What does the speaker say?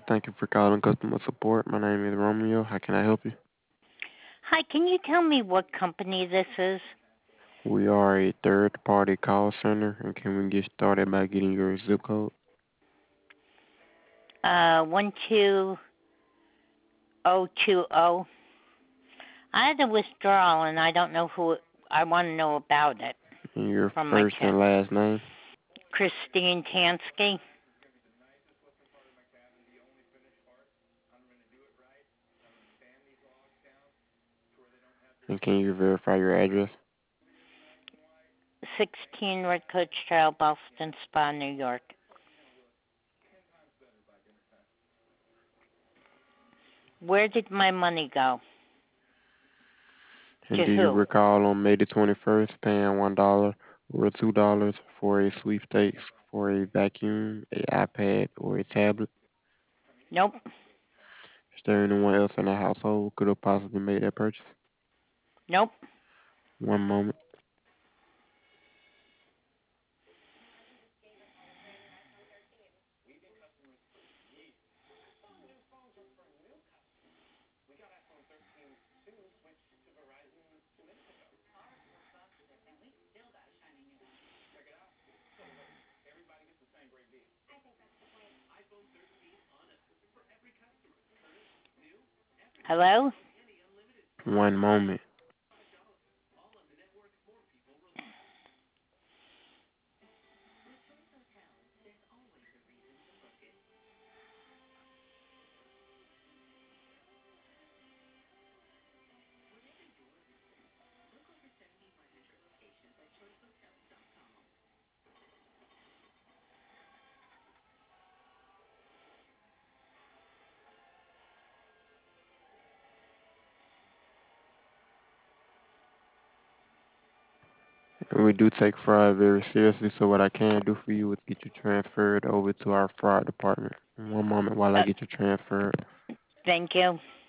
Thank you for calling customer support. My name is Romeo. How can I help you? Hi, can you tell me what company this is? We are a third-party call center, and can we get started by getting your zip code? 12020. I had a withdrawal and I don't know who I want to know about it And your from my first account. and last name? Christine Tansky. And can you verify your address? 16 Redcoach Trail, Boston Spa, New York. Where did my money go? And To do you who? recall on May the 21st paying $1 or $2 for a sweepstakes for a vacuum, a iPad, or a tablet? Nope. Is there anyone else in the household who could have possibly made that purchase? Nope. One moment. Hello? One moment. We do take fraud very seriously, so what I can do for you is get you transferred over to our fraud department. One moment while I Uh, get you transferred. thank you.